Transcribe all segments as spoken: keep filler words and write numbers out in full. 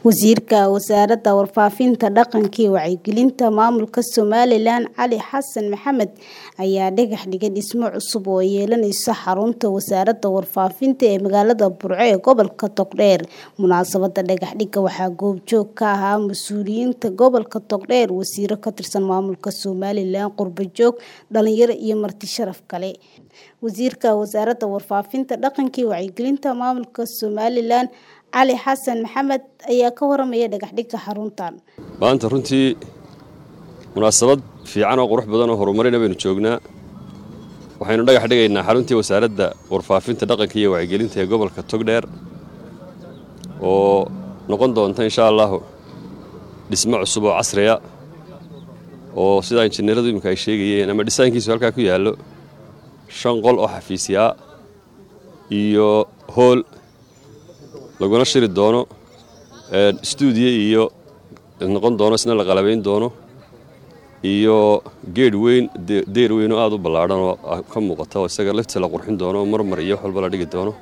Wasiirka Wasaaradda Warfaafinta Dhaqanka iyo Wacyigelinta Maamulka Somaliland Cali Xasan Maxamed ayaa dhagax dhigay dhismo cusub oo yeelanaysa xarunta Wasaaradda Warfaafinta ee magaalada Burco ee gobolka Togdheer. Munaasabadda dhagax dhigga waxaa goobjoog ka ahaa mas'uuliyiinta gobolka Togdheer, wasiirro ka tirsan maamulka Somaliland, qurbo-joog, dhalinyaro iyo marti sharaf kale. Wasiirka Wasaaradda Warfaafinta Dhaqanka iyo Wacyigelinta Maamulka Somaliland Cali Xasan Maxamed ayaa ka waramaya dhagax dhigga xaruntan. Maanta runtii munaasabad fiican oo qurux badan oo horumarin baynu joognaa. Waxaynu dhagax dhigaynaa xaruntii Wasaaradda Warfaafinta Dhaqanka iyo Wacyigelinta ee gobolka Togdheer oo noqon doonta insha Allah dhismo cusub oo casri ah oo sida injineeradu imika ay sheegayeen ama dhisaankiisu halka ku yaalo shan qol oo xafiisya iyo hall laguna shiri doono ee studio iyo noqon doono isna la qalabeyn doono iyo geed weyn deer weyn oo aad u ballaaran oo ka muuqata oo isaga laftiisa la qurxin doono marmar iyo xalba la dhigi doono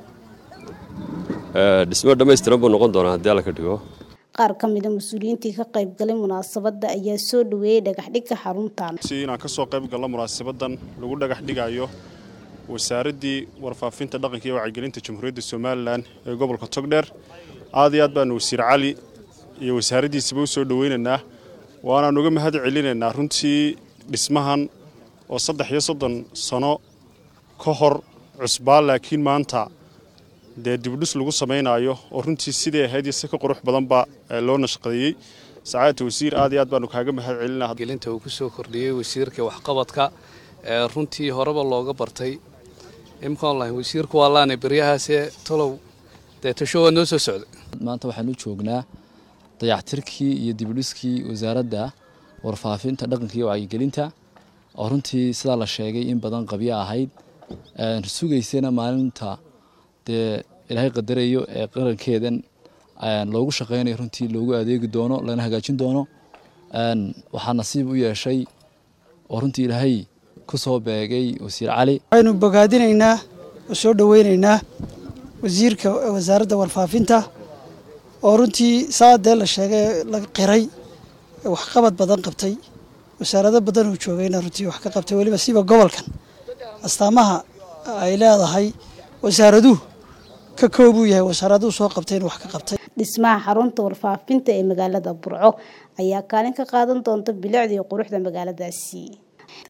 ee dhismo dhameystiran buu noqon doona haddii la ka dhigo. Qaar ka mid ah mas'uuliyiintii ka qayb galay munaasabadda ayaa soo dhaweeyay dhagax dhigga xaruntan. Si inaan ka soo qayb galno munaasabadan lagu dhagax dhigayo Wasaaraddii Warfaafinta Dhaqanka iyo Wacyigelinta Jamhuuriyadda Somaliland ee gobolka Togdheer, aad iyo aad baan Wasiir Cali iyo wasaaraddiisa u soo dhaweynaynaa waana uga mahad celinaynaa runtii dhismahan oo saddex iyo soddon sano ka hor cusbaa laakiin maanta dee dib u dhis lagu samaynayo oo runtii sidii ahayd si ka qurux badan ba loo nashqadeeyay. Saacadda wasiir aad iyo aad baan kaaga mahad celinaynaa gelinta uu ku soo kordhiyay wasiirka waxqabadka ee runtii horeba looga bartay imka online wasiirku waa laana bariyahaas talow deetasho noo soo socday. Maanta waxaan u joognaa dayactirkii iyo dib u dhiskii Wasaaradda Warfaafinta Dhaqanka iyo Wacyigelinta oo runtii sida la sheegay in badan qabiya ahayd ee sugaysana maalinta dee Ilaahay qadarayo ee qarankeedan loogu shaqeynayo runtii loogu adeegi doono lana hagaajin doono. Waxaa nasiib u yeeshay oo runtii Ilaahay ku soo beegay Wasiir Cali. Waxaynu bogaadinaynaa oo soo dhaweynaynaa wasiirka Wasaaradda Warfaafinta oo runtii saadee la sheegay la qiray wax qabad badan qabtay wasaaradda badan uu joogayna runtii wax ka qabtay waliba siba gobolkan astaamaha ay leedahay wasaaraduhu ka koob u yahay wasaaraduhu soo qabteen wax ka qabtay. Dhismaha xarunta warfaafinta ee magaalada Burco ayaa kaalin ka qaadan doonta bilicda iyo quruxda magaaladaasi.